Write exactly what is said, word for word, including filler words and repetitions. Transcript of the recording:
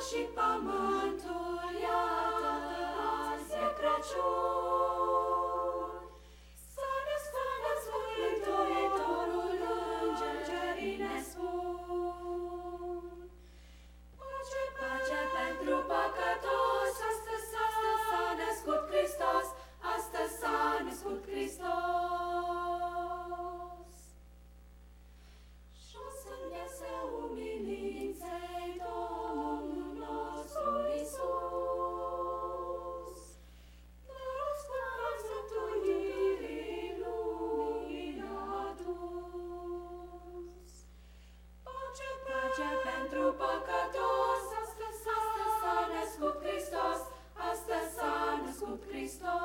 și pământul, iată, azi e Crăciun. S-a născut, născut Mântuitorul, îngerii ne spun. Pace, pace pentru păcătos, astăzi, astăzi s-a născut Hristos, astăzi s-a născut Hristos. Și-o să iasă umilinței Domnul nostru Iisus. Născut mântuirii lumii a adus. Pace, pace pentru păcătos, astăzi, astăzi s-a născut Hristos, astăzi s-a născut Hristos.